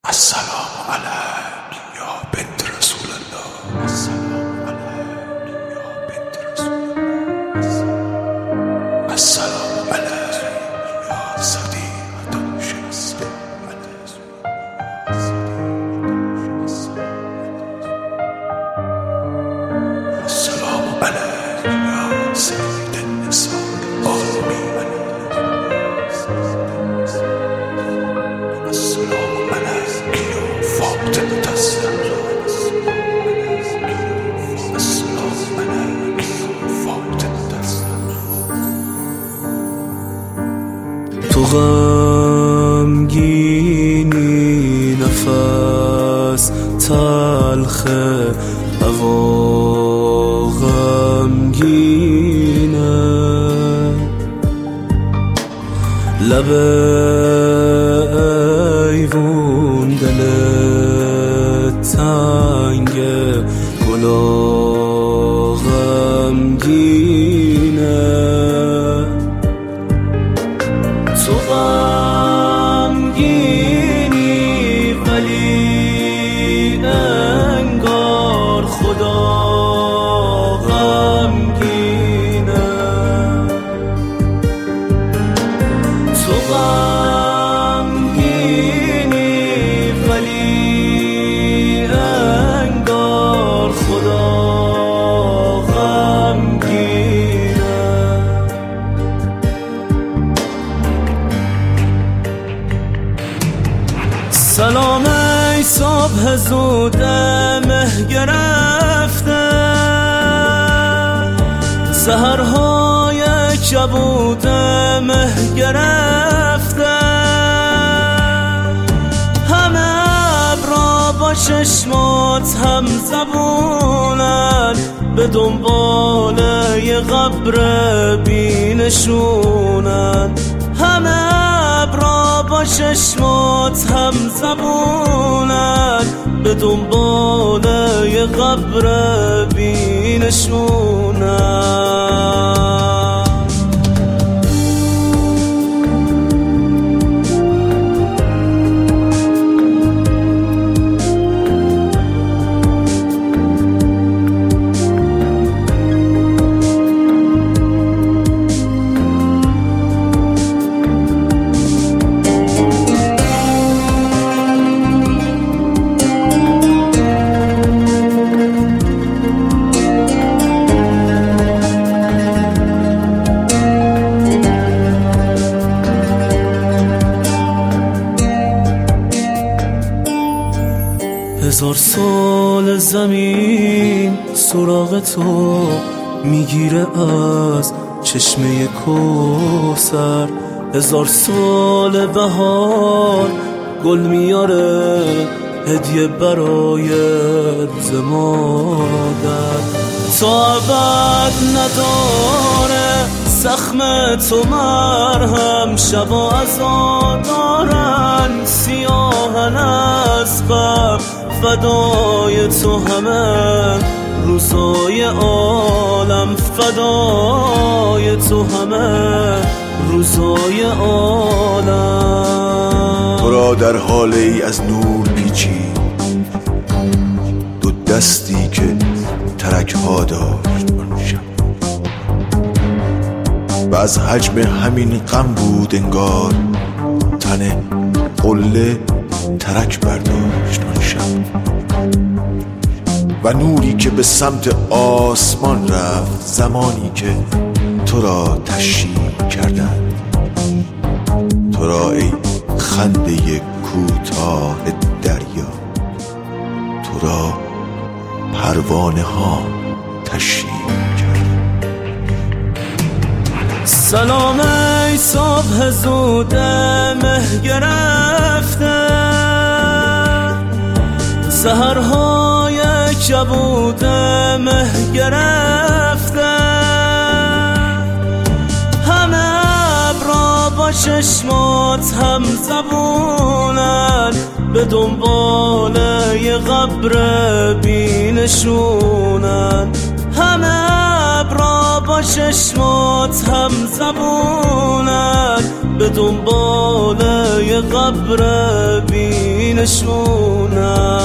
السلام عليك يا بنت رسول الله. السلام عليك يا بنت رسول الله. السلام عليك يا صديقة شمس. السلام عليك يا سيد النساء العالمين. السلام عليك يا فاطمة الزهراء. السلام عليك يا فاطمة الزهراء. تو غمگینی نفس تلخه، هوا غمگینه، لب ایوون دل تنگه، گلا غمگینه. تو غمگینی ولی انگار خدا غمگینه. تو غمگینی ولی انگار خدا غمگینه. سلام ای صبح زود مه گرفته، سحرهای کبود مه گرفته، همه ابرا با چشمات هم زبونن، به دنبال یه قبر بینشونن. همه ابرا با چشمات هم زبونن، به دنبال یه قبر بینشونن. هزار سال زمین سراغ تو میگیره از چشمه کوثر، هزار سال بهار گل میاره هدیه برای مادر. تا ابد نداره زخم تو مرهم، شبا ازان دارن سیاهن از غم، فدای تو همه روزای عالم، فدای تو همه روزای عالم. تو را در حال ای از نور پیچید دو دستی که ترک ها داشت آن شب، و از حجم همین غم بود انگار تن قله ترک برداشت آن شب. و نوری که به سمت آسمان رفت زمانی که تو را تشییع کردند، تو را ای خنده کوتاه دریا، تو را پروانه ها تشییع کردند. سلام ای صبح زود مه گرفته، سحرهای کبود مه گرفته، همه ابرا با چشمات هم زبونن، به دنبال یه قبر بینشونن. همه ابرا را با چشمات هم زبونن به دنبال یه قبر بی نشونن.